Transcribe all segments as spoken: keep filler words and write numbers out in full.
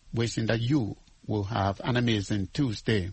wishing that you will have an amazing Tuesday.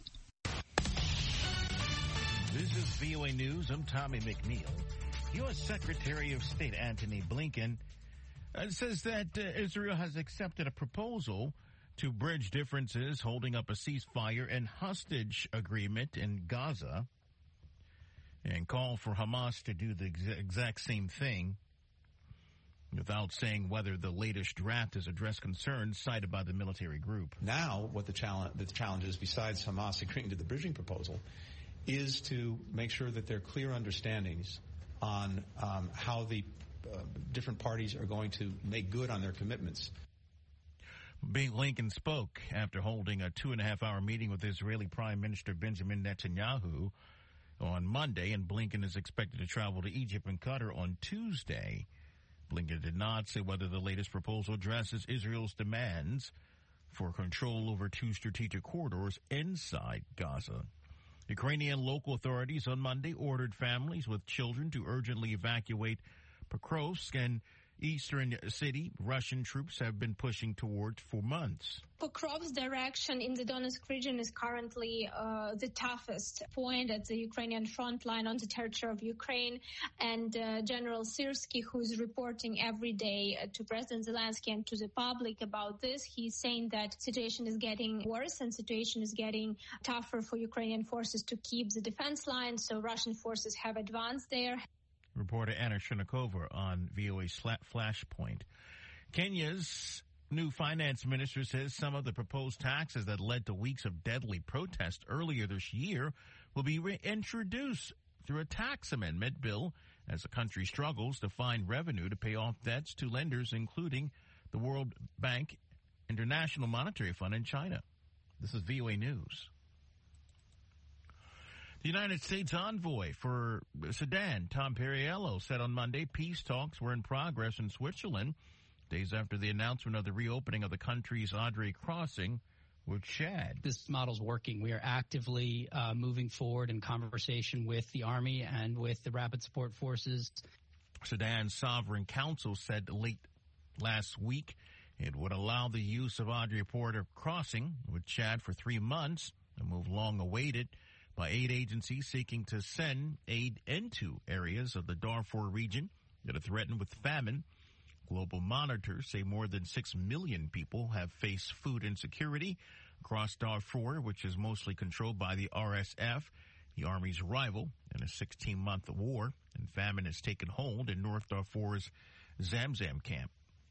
This is V O A News. I'm Tommy McNeil. U S Secretary of State Antony Blinken uh, says that uh, Israel has accepted a proposal to bridge differences, holding up a ceasefire and hostage agreement in Gaza, and call for Hamas to do the ex- exact same thing, without saying whether the latest draft has addressed concerns cited by the military group. Now, what the challenge, the challenge is, besides Hamas agreeing to the bridging proposal, is to make sure that there are clear understandings on um, how the uh, different parties are going to make good on their commitments. Blinken spoke after holding a two-and-a-half-hour meeting with Israeli Prime Minister Benjamin Netanyahu on Monday, and Blinken is expected to travel to Egypt and Qatar on Tuesday. Blinken did not say whether the latest proposal addresses Israel's demands for control over two strategic corridors inside Gaza. Ukrainian local authorities on Monday ordered families with children to urgently evacuate Pokrovsk, an eastern city Russian troops have been pushing towards for months. Pokrovsk's direction in the Donetsk region is currently uh, the toughest point at the Ukrainian front line on the territory of Ukraine. And uh, General Syrskyi, who is reporting every day uh, to President Zelensky and to the public about this, he's saying that situation is getting worse and situation is getting tougher for Ukrainian forces to keep the defense line. So Russian forces have advanced there. Reporter Anna Shernakova on V O A's Flashpoint. Kenya's new finance minister says some of the proposed taxes that led to weeks of deadly protest earlier this year will be reintroduced through a tax amendment bill as the country struggles to find revenue to pay off debts to lenders, including the World Bank, International Monetary Fund, and China. This is V O A News. The United States envoy for Sudan, Tom Perriello, said on Monday peace talks were in progress in Switzerland, days after the announcement of the reopening of the country's Adre crossing with Chad. This model's working. We are actively uh, moving forward in conversation with the Army and with the Rapid Support Forces. Sudan's Sovereign Council said late last week it would allow the use of Adre Border crossing with Chad for three months, a move long awaited by aid agencies seeking to send aid into areas of the Darfur region that are threatened with famine. Global monitors say more than six million people have faced food insecurity across Darfur, which is mostly controlled by the R S F, the Army's rival in a sixteen-month war, and famine has taken hold in North Darfur's Zamzam camp.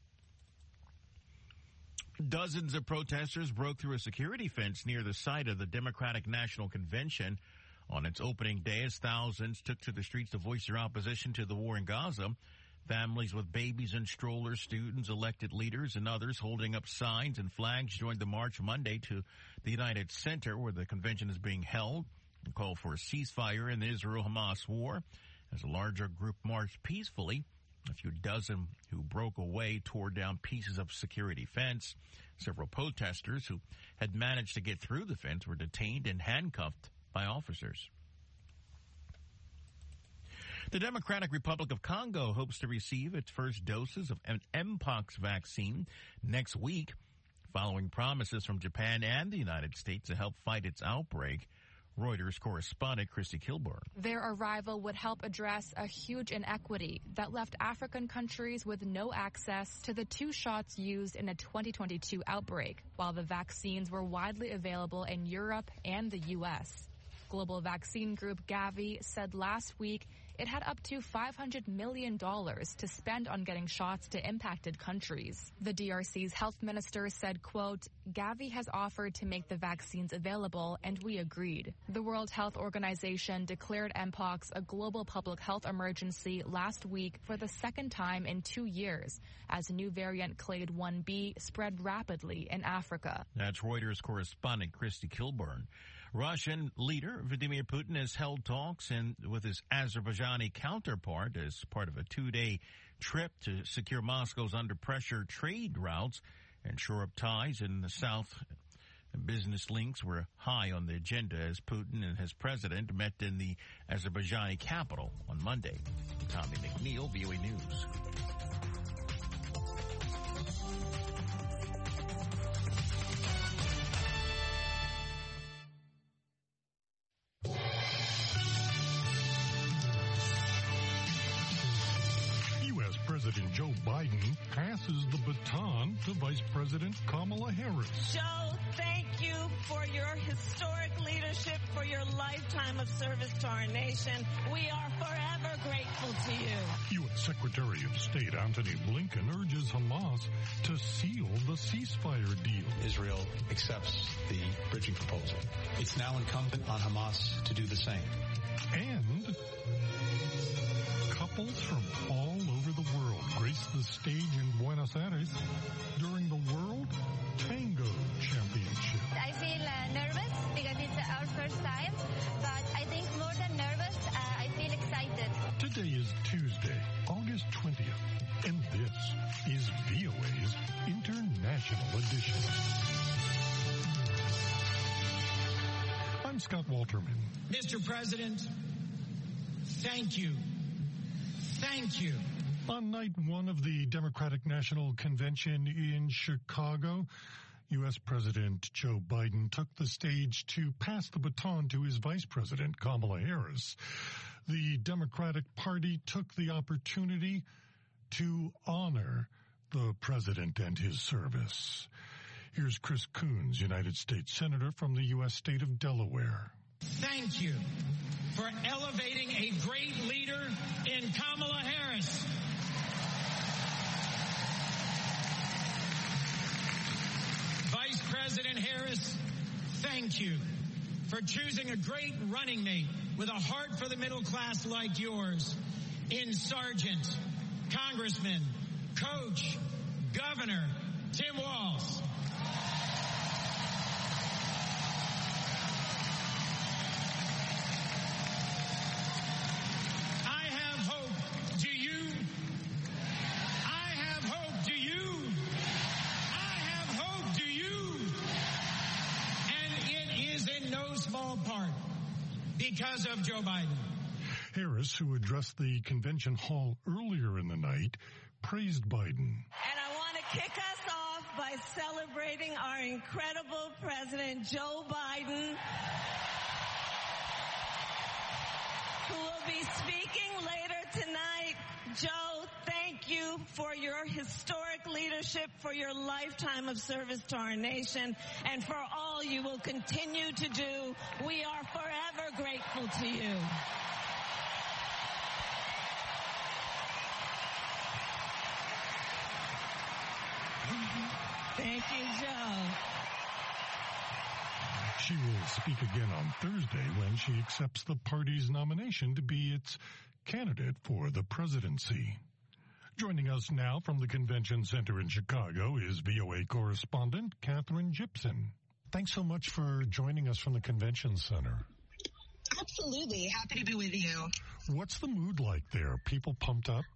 Dozens of protesters broke through a security fence near the site of the Democratic National Convention on its opening day as thousands took to the streets to voice their opposition to the war in Gaza. Families with babies and strollers, students, elected leaders, and others holding up signs and flags joined the march Monday to the United Center where the convention is being held and called for a ceasefire in the Israel-Hamas war. As a larger group marched peacefully, a few dozen who broke away tore down pieces of security fence. Several protesters who had managed to get through the fence were detained and handcuffed by officers. The Democratic Republic of Congo hopes to receive its first doses of an Mpox vaccine next week, following promises from Japan and the United States to help fight its outbreak. Reuters correspondent Christy Kilburn. Their arrival would help address a huge inequity that left African countries with no access to the two shots used in a twenty twenty-two outbreak, while the vaccines were widely available in Europe and the U S. Global vaccine group Gavi said last week it had up to five hundred million dollars to spend on getting shots to impacted countries. The D R C's health minister said, quote, Gavi has offered to make the vaccines available, and we agreed. The World Health Organization declared Mpox a global public health emergency last week for the second time in two years, as new variant Clade one B spread rapidly in Africa. That's Reuters correspondent Christy Kilburn. Russian leader Vladimir Putin has held talks in, with his Azerbaijani counterpart as part of a two-day trip to secure Moscow's under-pressure trade routes and shore up ties in the south. Business links were high on the agenda as Putin and his president met in the Azerbaijani capital on Monday. Tommy McNeil, V O A News. President Kamala Harris. Joe, thank you for your historic leadership, for your lifetime of service to our nation. We are forever grateful to you. U S Secretary of State Antony Blinken urges Hamas to seal the ceasefire deal. Israel accepts the bridging proposal. It's now incumbent on Hamas to do the same. And couples from all over the world grace the stage in Buenos Aires during the World Tango Championship. I feel uh, nervous because it's our first time, but I think more than nervous, uh, I feel excited. Today is Tuesday, August twentieth, and this is V O A's International Edition. I'm Scott Walterman. Mister President, thank you. Thank you. On night one of the Democratic National Convention in Chicago, U S President Joe Biden took the stage to pass the baton to his Vice President, Kamala Harris. The Democratic Party took the opportunity to honor the president and his service. Here's Chris Coons, United States Senator from the U S state of Delaware. Thank you for elevating a great leader in Kamala Harris. Vice President Harris, thank you for choosing a great running mate with a heart for the middle class like yours in Sergeant, Congressman, Coach, Governor Tim Walz. Because of Joe Biden. Harris, who addressed the convention hall earlier in the night, praised Biden. And I want to kick us off by celebrating our incredible President Joe Biden, who will be speaking later tonight. Joe, thank you for your historic leadership, for your lifetime of service to our nation, and for all you will continue to do. We are forever grateful to you. Thank you, Joe. She will speak again on Thursday when she accepts the party's nomination to be its candidate for the presidency. Joining us now from the Convention Center in Chicago is V O A correspondent Catherine Gibson. Thanks so much for joining us from the Convention Center. Absolutely. Happy to be with you. What's the mood like there? People pumped up?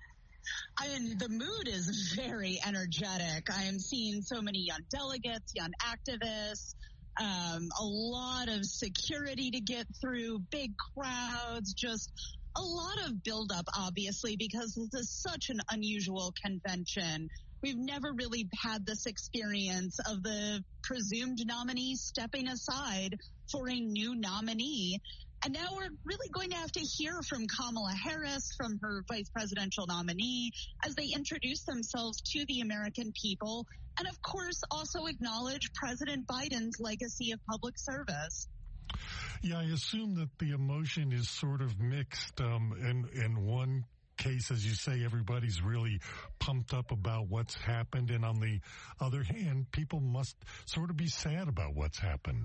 I mean, the mood is very energetic. I am seeing so many young delegates, young activists, um, a lot of security to get through, big crowds, just a lot of buildup, obviously, because this is such an unusual convention. We've never really had this experience of the presumed nominee stepping aside for a new nominee. And now we're really going to have to hear from Kamala Harris, from her vice presidential nominee, as they introduce themselves to the American people. And, of course, also acknowledge President Biden's legacy of public service. Yeah, I assume that the emotion is sort of mixed. Um, in, in one case, as you say, everybody's really pumped up about what's happened. And on the other hand, people must sort of be sad about what's happened.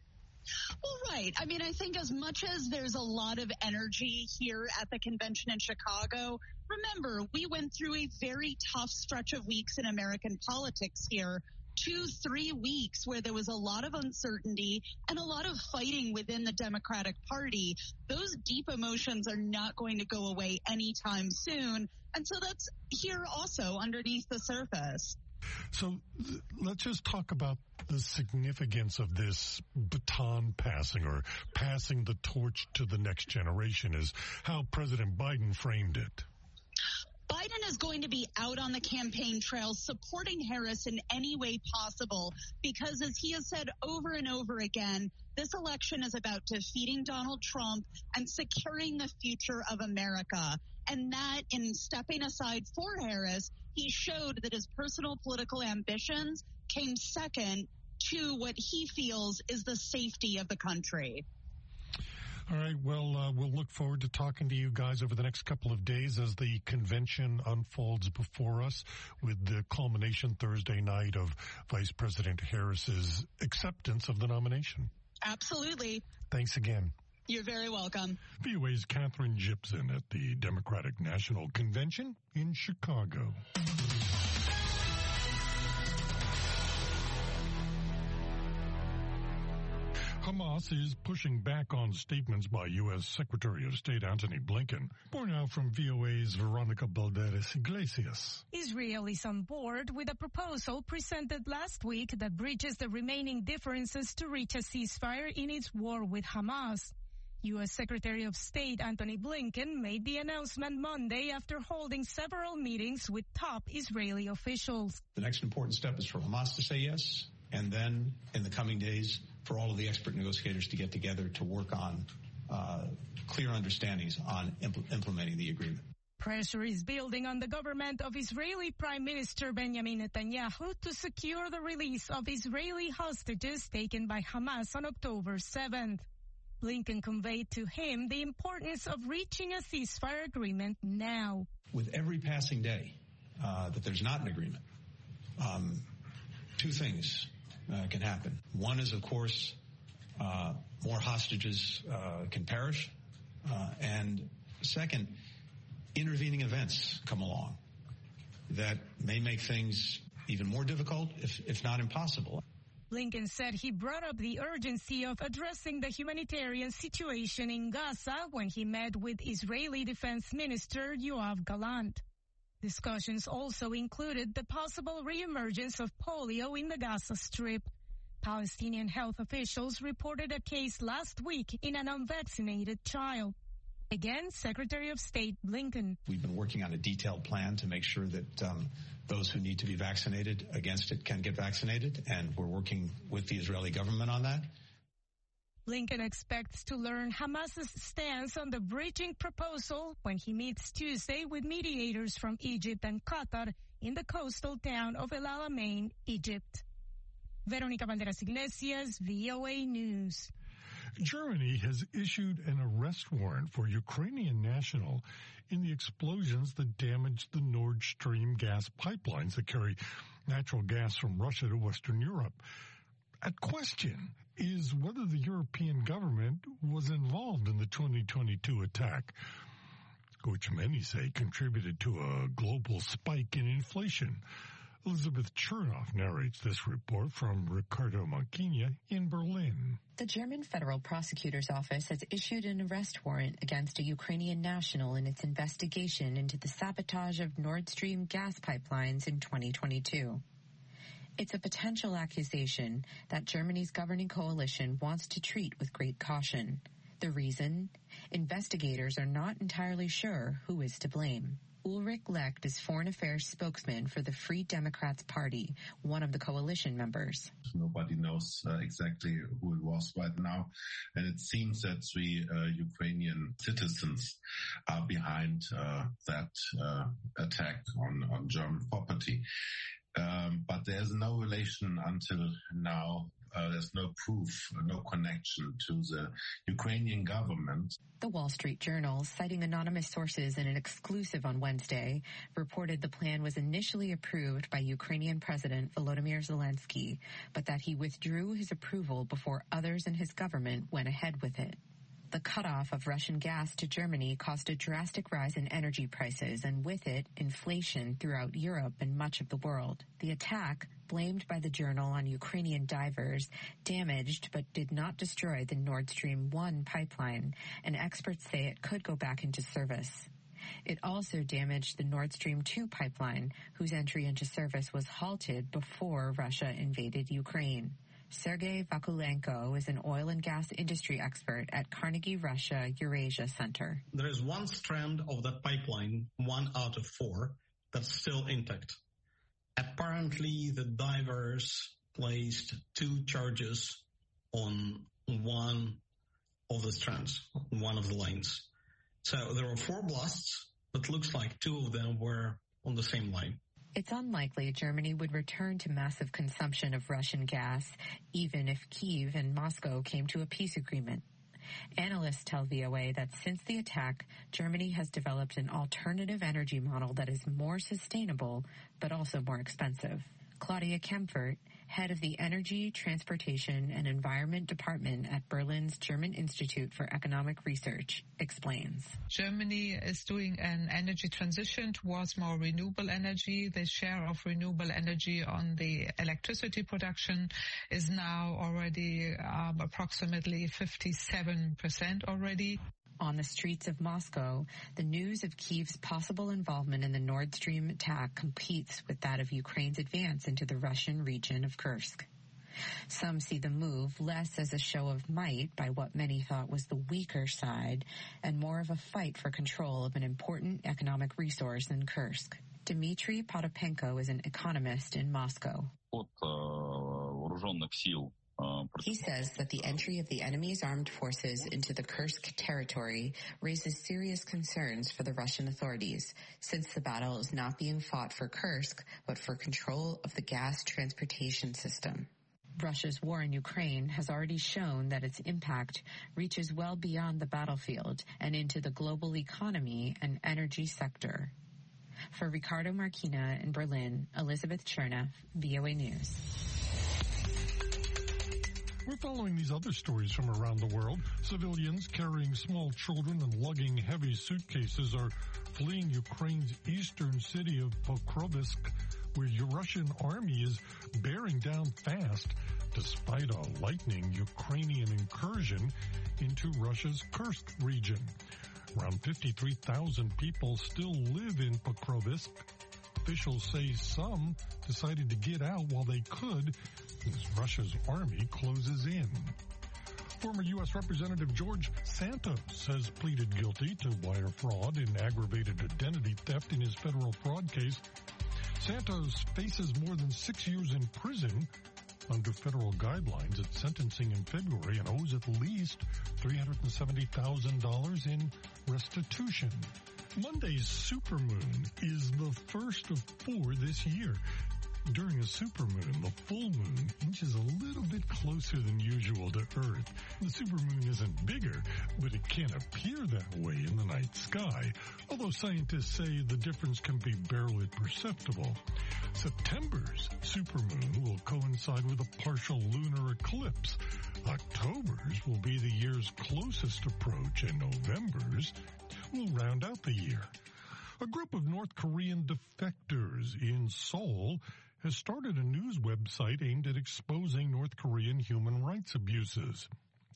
Well, right. I mean, I think as much as there's a lot of energy here at the convention in Chicago, remember, we went through a very tough stretch of weeks in American politics here. Two, three weeks where there was a lot of uncertainty and a lot of fighting within the Democratic Party. Those deep emotions are not going to go away anytime soon. And so that's here also underneath the surface. So th- let's just talk about the significance of this baton passing, or passing the torch to the next generation, is how President Biden framed it. Biden is going to be out on the campaign trail supporting Harris in any way possible because, as he has said over and over again, this election is about defeating Donald Trump and securing the future of America. And that, in stepping aside for Harris, he showed that his personal political ambitions came second to what he feels is the safety of the country. All right, well, uh, we'll look forward to talking to you guys over the next couple of days as the convention unfolds before us, with the culmination Thursday night of Vice President Harris's acceptance of the nomination. Absolutely. Thanks again. You're very welcome. V O A's Catherine Gibson at the Democratic National Convention in Chicago. Hamas is pushing back on statements by U S Secretary of State Antony Blinken. More now from V O A's Veronica Balderas Iglesias. Israel is on board with a proposal presented last week that bridges the remaining differences to reach a ceasefire in its war with Hamas. U S Secretary of State Antony Blinken made the announcement Monday after holding several meetings with top Israeli officials. The next important step is for Hamas to say yes, and then in the coming days, for all of the expert negotiators to get together to work on uh, clear understandings on impl- implementing the agreement. Pressure is building on the government of Israeli Prime Minister Benjamin Netanyahu to secure the release of Israeli hostages taken by Hamas on October seventh. Blinken conveyed to him the importance of reaching a ceasefire agreement now. With every passing day uh, that there's not an agreement, um, two things Uh, can happen. One is, of course, uh, more hostages uh, can perish. Uh, and second, intervening events come along that may make things even more difficult, if, if not impossible. Blinken said he brought up the urgency of addressing the humanitarian situation in Gaza when he met with Israeli Defense Minister Yoav Gallant. Discussions also included the possible reemergence of polio in the Gaza Strip. Palestinian health officials reported a case last week in an unvaccinated child. Again, Secretary of State Blinken. We've been working on a detailed plan to make sure that um, those who need to be vaccinated against it can get vaccinated, and we're working with the Israeli government on that. Blinken expects to learn Hamas's stance on the bridging proposal when he meets Tuesday with mediators from Egypt and Qatar in the coastal town of El Alamein, Egypt. Veronica Balderas Iglesias, V O A News. Germany has issued an arrest warrant for Ukrainian national in the explosions that damaged the Nord Stream gas pipelines that carry natural gas from Russia to Western Europe. At question is whether the European government was involved in the twenty twenty-two attack, which many say contributed to a global spike in inflation. Elizabeth Chernoff narrates this report from Ricardo Manquina in Berlin. The German Federal Prosecutor's Office has issued an arrest warrant against a Ukrainian national in its investigation into the sabotage of Nord Stream gas pipelines in twenty twenty-two. It's a potential accusation that Germany's governing coalition wants to treat with great caution. The reason? Investigators are not entirely sure who is to blame. Ulrich Lecht is foreign affairs spokesman for the Free Democrats Party, one of the coalition members. Nobody knows uh, exactly who it was right now, and it seems that three uh, Ukrainian citizens are behind uh, that uh, attack on, on German property. Um, but there's no relation until now. Uh, there's no proof, no connection to the Ukrainian government. The Wall Street Journal, citing anonymous sources in an exclusive on Wednesday, reported the plan was initially approved by Ukrainian President Volodymyr Zelensky, but that he withdrew his approval before others in his government went ahead with it. The cutoff of Russian gas to Germany caused a drastic rise in energy prices and with it, inflation throughout Europe and much of the world. The attack, blamed by the Journal on Ukrainian divers, damaged but did not destroy the Nord Stream one pipeline, and experts say it could go back into service. It also damaged the Nord Stream two pipeline, whose entry into service was halted before Russia invaded Ukraine. Sergei Vakulenko is an oil and gas industry expert at Carnegie Russia Eurasia Center. There is one strand of that pipeline, one out of four, that's still intact. Apparently, the divers placed two charges on one of the strands, one of the lanes. So there were four blasts, but looks like two of them were on the same line. It's unlikely Germany would return to massive consumption of Russian gas, even if Kyiv and Moscow came to a peace agreement. Analysts tell V O A that since the attack, Germany has developed an alternative energy model that is more sustainable, but also more expensive. Claudia Kempfert, head of the Energy, Transportation, and Environment Department at Berlin's German Institute for Economic Research, explains. Germany is doing an energy transition towards more renewable energy. The share of renewable energy on the electricity production is now already um, approximately fifty-seven percent already. On the streets of Moscow, the news of Kyiv's possible involvement in the Nord Stream attack competes with that of Ukraine's advance into the Russian region of Kursk. Some see the move less as a show of might by what many thought was the weaker side, and more of a fight for control of an important economic resource in Kursk. Dmitry Potapenko is an economist in Moscow. He says that the entry of the enemy's armed forces into the Kursk territory raises serious concerns for the Russian authorities, since the battle is not being fought for Kursk, but for control of the gas transportation system. Russia's war in Ukraine has already shown that its impact reaches well beyond the battlefield and into the global economy and energy sector. For Ricardo Marquina in Berlin, Elizabeth Chernoff, V O A News. We're following these other stories from around the world. Civilians carrying small children and lugging heavy suitcases are fleeing Ukraine's eastern city of Pokrovsk, where the Russian army is bearing down fast despite a lightning Ukrainian incursion into Russia's Kursk region. Around fifty-three thousand people still live in Pokrovsk. Officials say some decided to get out while they could as Russia's army closes in. Former U S Representative George Santos has pleaded guilty to wire fraud and aggravated identity theft in his federal fraud case. Santos faces more than six years in prison under federal guidelines at sentencing in February and owes at least three hundred seventy thousand dollars in restitution. Monday's supermoon is the first of four this year. During a supermoon, the full moon inches a little bit closer than usual to Earth. The supermoon isn't bigger, but it can appear that way in the night sky, although scientists say the difference can be barely perceptible. September's supermoon will coincide with a partial lunar eclipse. October's will be the year's closest approach, and November's will round out the year. A group of North Korean defectors in Seoul has started a news website aimed at exposing North Korean human rights abuses.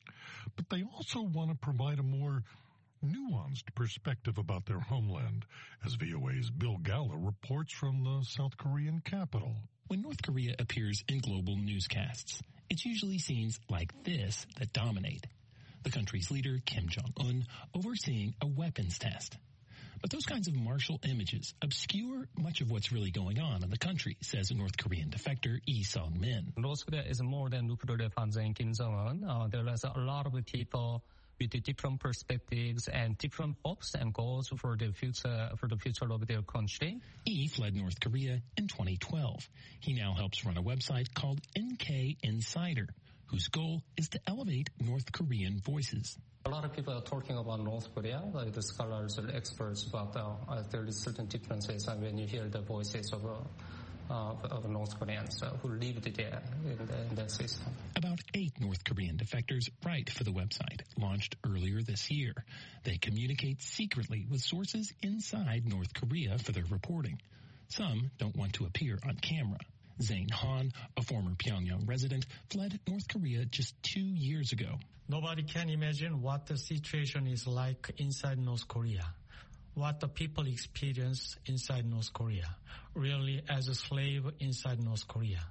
But they also want to provide a more nuanced perspective about their homeland, as V O A's Bill Gala reports from the South Korean capital. When North Korea appears in global newscasts, it's usually scenes like this that dominate. The country's leader, Kim Jong-un, overseeing a weapons test. But those kinds of martial images obscure much of what's really going on in the country, says a North Korean defector, Lee Sung-min. North Korea is more than nuclear weapons and Kim Jong-un. Uh, there is a lot of people with different perspectives and different hopes and goals for the future for the future of their country. Lee fled North Korea in twenty twelve. He now helps run a website called N K Insider, whose goal is to elevate North Korean voices. A lot of people are talking about North Korea, like the scholars or experts, but uh, there is certain differences when you hear the voices of, uh, of, of North Koreans uh, who lived there in, the, in that system. About eight North Korean defectors write for the website, launched earlier this year. They communicate secretly with sources inside North Korea for their reporting. Some don't want to appear on camera. Zain Han, a former Pyongyang resident, fled North Korea just two years ago. Nobody can imagine what the situation is like inside North Korea, what the people experience inside North Korea, really as a slave inside North Korea.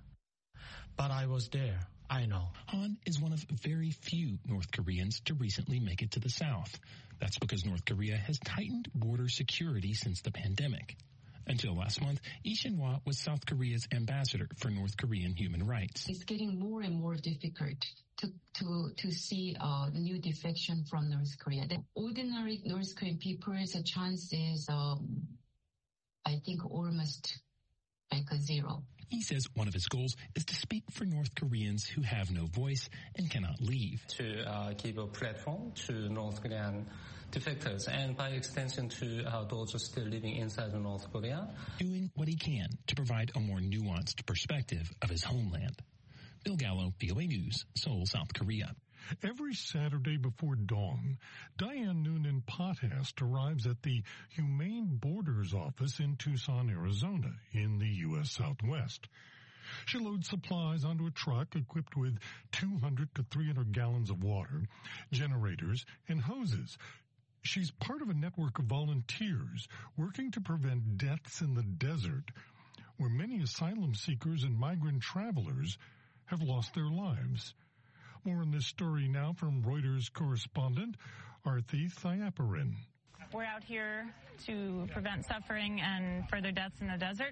But I was there. I know. Han is one of very few North Koreans to recently make it to the South. That's because North Korea has tightened border security since the pandemic. Until last month, Lee Shin-hwa was South Korea's ambassador for North Korean human rights. It's getting more and more difficult to to to see uh, new defection from North Korea. The ordinary North Korean people's chance is, um, I think, almost back to zero. He says one of his goals is to speak for North Koreans who have no voice and cannot leave. To uh, give a platform to North Korean defectors and by extension to uh, those still living inside of North Korea. Doing what he can to provide a more nuanced perspective of his homeland. Bill Gallo, V O A News, Seoul, South Korea. Every Saturday before dawn, Diane Noonan Pothast arrives at the Humane Borders office in Tucson, Arizona, in the U S Southwest. She loads supplies onto a truck equipped with two hundred to three hundred gallons of water, generators, and hoses. She's part of a network of volunteers working to prevent deaths in the desert, where many asylum seekers and migrant travelers have lost their lives. More on this story now from Reuters correspondent Arthi Thayaparan. We're out here to prevent suffering and further deaths in the desert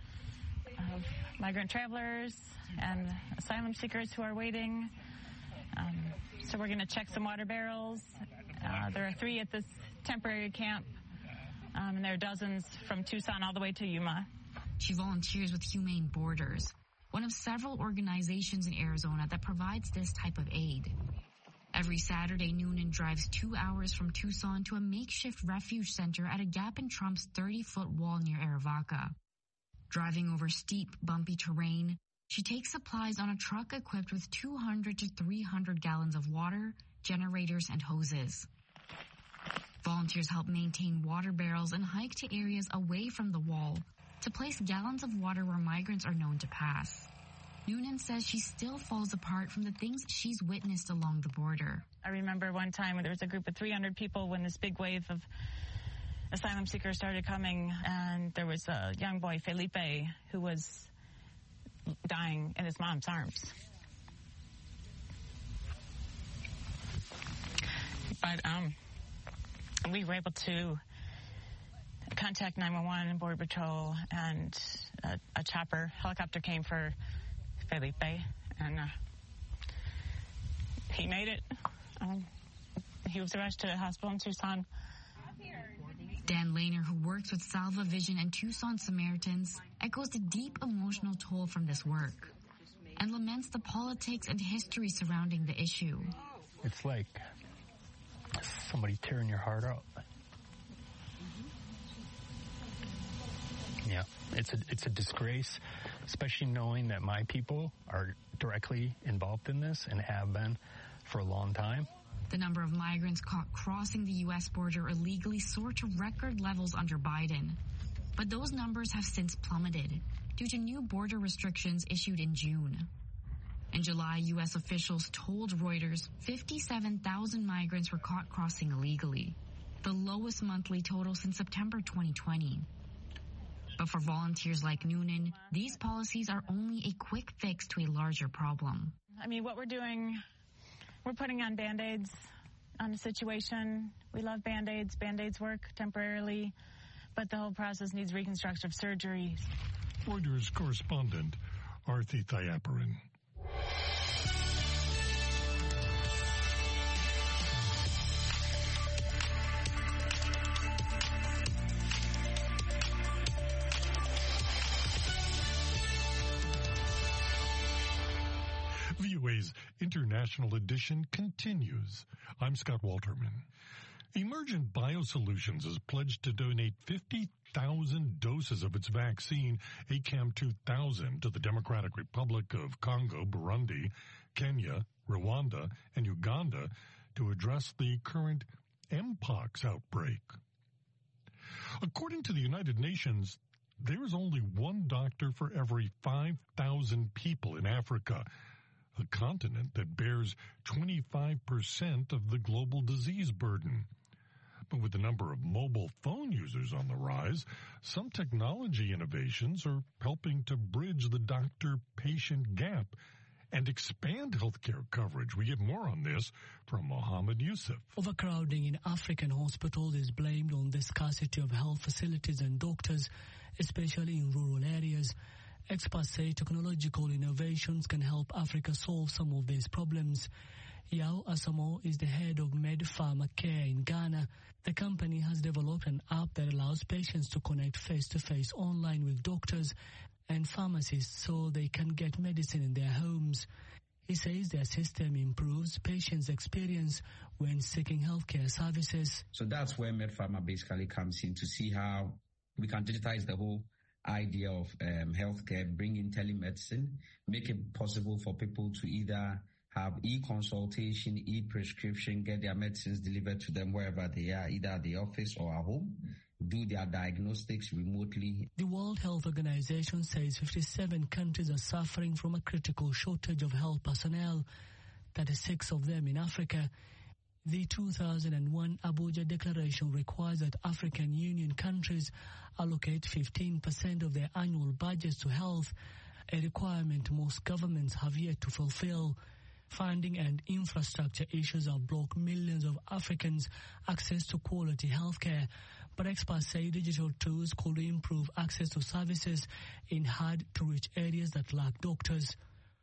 of migrant travelers and asylum seekers who are waiting. Um, so we're going to check some water barrels. Uh, there are three at this temporary camp, um, and there are dozens from Tucson all the way to Yuma. She volunteers with Humane Borders, one of several organizations in Arizona that provides this type of aid. Every Saturday, Noonan drives two hours from Tucson to a makeshift refuge center at a gap in Trump's thirty-foot wall near Arivaca. Driving over steep, bumpy terrain, she takes supplies on a truck equipped with two hundred to three hundred gallons of water, generators, and hoses. Volunteers help maintain water barrels and hike to areas away from the wall to place gallons of water where migrants are known to pass. Noonan says she still falls apart from the things she's witnessed along the border. I remember one time when there was a group of three hundred people when this big wave of asylum seekers started coming, and there was a young boy, Felipe, who was dying in his mom's arms. But um, we were able to contact nine one one and Border Patrol, and a, a chopper helicopter came for Felipe, and uh, he made it. Um, he was rushed to a hospital in Tucson. Dan Lehner, who works with Salva Vision and Tucson Samaritans, echoes the deep emotional toll from this work and laments the politics and history surrounding the issue. It's like somebody tearing your heart out. Yeah, it's a it's a disgrace, especially knowing that my people are directly involved in this and have been for a long time. The number of migrants caught crossing the U S border illegally soared to record levels under Biden. But those numbers have since plummeted due to new border restrictions issued in June. In July, U S officials told Reuters fifty-seven thousand migrants were caught crossing illegally, the lowest monthly total since September twenty twenty. But for volunteers like Noonan, these policies are only a quick fix to a larger problem. I mean, what we're doing, we're putting on Band-Aids on the situation. We love Band-Aids. Band-Aids work temporarily, but the whole process needs reconstructive surgery. Reuters correspondent Arthi Thayaparan. V O A's International Edition continues. I'm Scott Walterman. Emergent Biosolutions has pledged to donate fifty thousand doses of its vaccine, A C A M two thousand, to the Democratic Republic of Congo, Burundi, Kenya, Rwanda, and Uganda to address the current Mpox outbreak. According to the United Nations, there is only one doctor for every five thousand people in Africa, a continent that bears twenty-five percent of the global disease burden. But with the number of mobile phone users on the rise, some technology innovations are helping to bridge the doctor-patient gap and expand healthcare coverage. We get more on this from Mohammed Yusuf. Overcrowding in African hospitals is blamed on the scarcity of health facilities and doctors, especially in rural areas. Experts say technological innovations can help Africa solve some of these problems. Yao Asamo is the head of MedPharma Care in Ghana. The company has developed an app that allows patients to connect face-to-face online with doctors and pharmacies so they can get medicine in their homes. He says their system improves patients' experience when seeking healthcare services. So that's where MedPharma basically comes in to see how we can digitize the whole idea of um, healthcare, bring in telemedicine, make it possible for people to either have e-consultation, e-prescription, get their medicines delivered to them wherever they are, either at the office or at home, do their diagnostics remotely. The World Health Organization says fifty-seven countries are suffering from a critical shortage of health personnel, thirty-six of them in Africa. The two thousand one Abuja Declaration requires that African Union countries allocate fifteen percent of their annual budgets to health, a requirement most governments have yet to fulfill. Funding and infrastructure issues have blocked millions of Africans' access to quality healthcare, but experts say digital tools could improve access to services in hard-to-reach areas that lack doctors.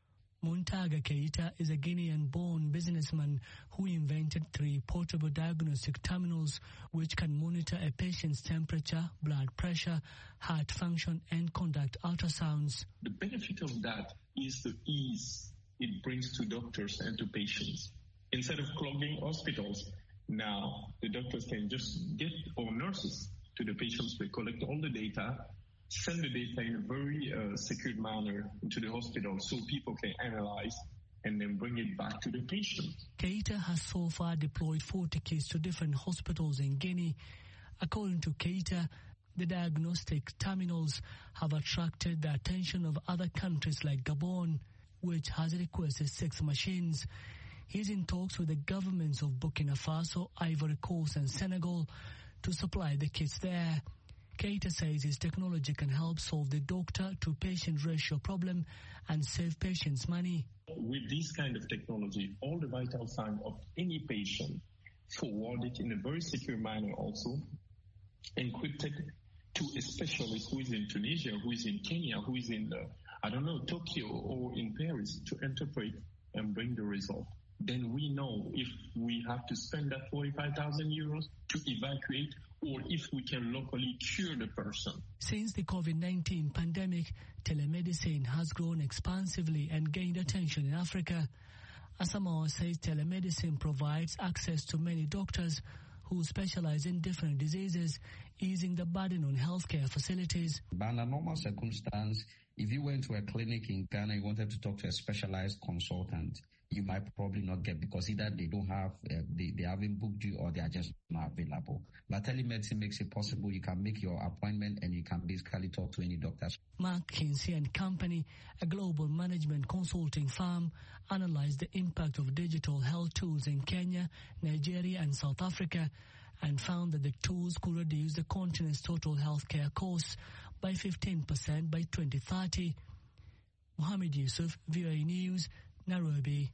Muntaga Keita is a Guinean-born businessman who invented three portable diagnostic terminals which can monitor a patient's temperature, blood pressure, heart function, and conduct ultrasounds. The benefit of that is the ease it brings to doctors and to patients. Instead of clogging hospitals, now the doctors can just get, or nurses, to the patients. They collect all the data, send the data in a very uh, secure manner into the hospital so people can analyze and then bring it back to the patient. Keita has so far deployed forty kits to different hospitals in Guinea. According to Keita, the diagnostic terminals have attracted the attention of other countries like Gabon, which has requested six machines. He's in talks with the governments of Burkina Faso, Ivory Coast and Senegal to supply the kits there. Keita says his technology can help solve the doctor-to-patient ratio problem and save patients money. With this kind of technology, all the vital signs of any patient forwarded in a very secure manner also, encrypted to a specialist who is in Tunisia, who is in Kenya, who is in, uh, I don't know, Tokyo or in Paris to interpret and bring the result. Then we know if we have to spend that forty-five thousand euros to evacuate or if we can locally cure the person. Since the COVID nineteen pandemic, telemedicine has grown expansively and gained attention in Africa. Asamoah says telemedicine provides access to many doctors who specialize in different diseases, easing the burden on healthcare facilities. But under normal circumstance, if you went to a clinic in Ghana, you wanted to talk to a specialized consultant, you might probably not get, because either they don't have, uh, they, they haven't booked you or they are just not available. But telemedicine makes it possible. You can make your appointment and you can basically talk to any doctor. McKinsey and Company, a global management consulting firm, analyzed the impact of digital health tools in Kenya, Nigeria and South Africa and found that the tools could reduce the continent's total healthcare costs by fifteen percent by twenty thirty. Mohammed Yusuf, V O A News, Nairobi.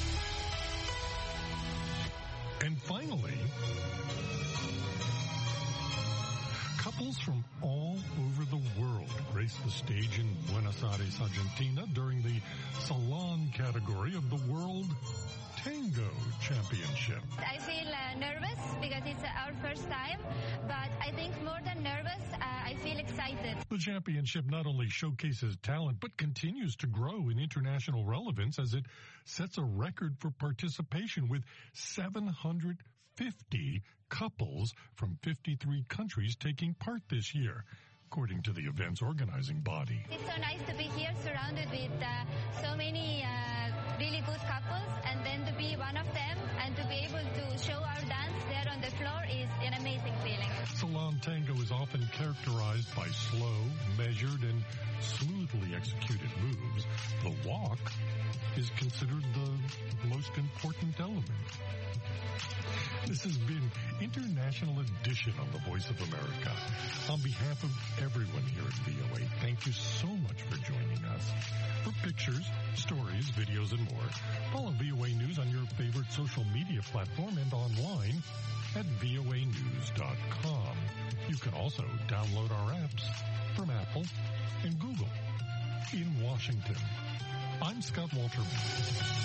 And finally, couples from all over the world graced the stage in Buenos Aires, Argentina during the Salon category of the World Tango Championship. I feel uh, nervous because it's our first time, but I think more than nervous, uh, I feel excited. The championship not only showcases talent, but continues to grow in international relevance as it sets a record for participation with seven hundred fifty couples from fifty-three countries taking part this year, according to the event's organizing body. It's so nice to be here surrounded with uh, so many uh, really good couples, and then to be one of them and to be able to show our dance there on the floor is an amazing feeling. Salon Tango is often characterized by slow, measured, and smoothly executed moves. The walk is considered the most important element. This has been International Edition of The Voice of America. On behalf of everyone here at V O A, thank you so much for joining us. For pictures, stories, videos, and more, follow V O A News on your favorite social media platform and online at V O A news dot com. You can also download our apps from Apple and Google. In Washington, I'm Scott Walter.